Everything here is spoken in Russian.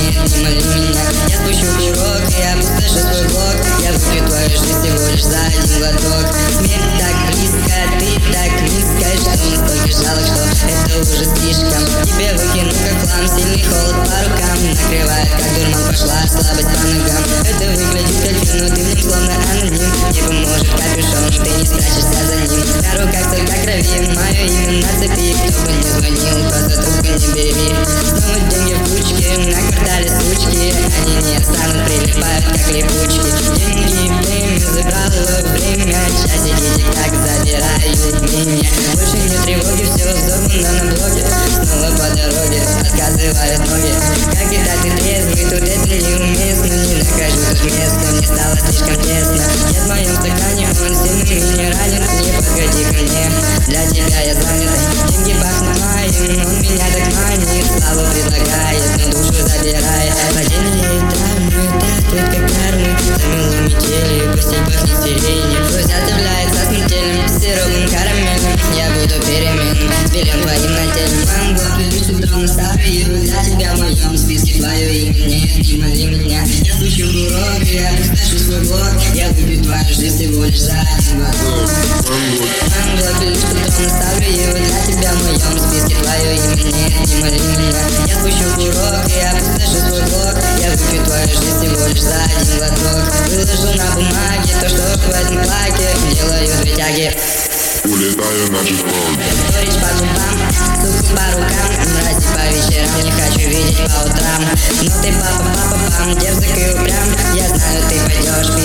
нет, не моли меня. Я спущу курок и опустошу свой блок. Я выпью твою жизнь всего лишь за один глоток. Смерть так близко, ты так низко, что настолько жалок, что это уже слишком. Тебе выкину как хлам, сильный холод по рукам накрывает, как дурман, пошла слабость по ногам. Это выглядит как фильм, но ты в нем словно аноним. Не поможет капюшон, ты не спрячешься за ним. На руках столько крови, мое имя на цепи. Кто бы не звонил, просто трубку не бери. Снова деньги в кучке, на квартале сучки. Они не станут, прилипают как липучки. Деньги и время забрало время. Часики тик-так забирают меня. Больше нет тревоги, все взорвано на блоге. Снова по дороге, отказывают ноги. Как и так ты трезвый, тут это неуместно. Не нахожу тут места, мне стало слишком тесно. Я в моем стакане, он сильный минерален. Не подходи ко мне, для тебя я занят. Деньги пахнут маем, он меня так манит. Славу предлагает, но душу забирает. Падение и травмы, так как кармы. Замело метели, пусть и пахнет сирени. Пусть отравляется смертельным сиропом карамельным. Я буду переменным, белен твоим на теле. Манго, лишь утром наставлю. Для тебя в моем списке твое имя. Нет, не моли меня. Я спущу курок, я опустошу свой блок. Я выпью твою жизнь всего лишь за один глоток. Манго, лишь утром наставлю. Для тебя в моем списке твое имя. Нет, не моли меня. Я спущу курок, я опустошу свой блок. Я выпью твою жизнь всего лишь за один глоток. Выложу на бумаге то, что в этом плаке. Делаю две тяги. Улетаю на число. Горечь по губам, суку по рукам. Мрази по вечерам, не хочу видеть по утрам. Но ты папа, папа, пам, дерзок и упрям. Я знаю, ты пойдешь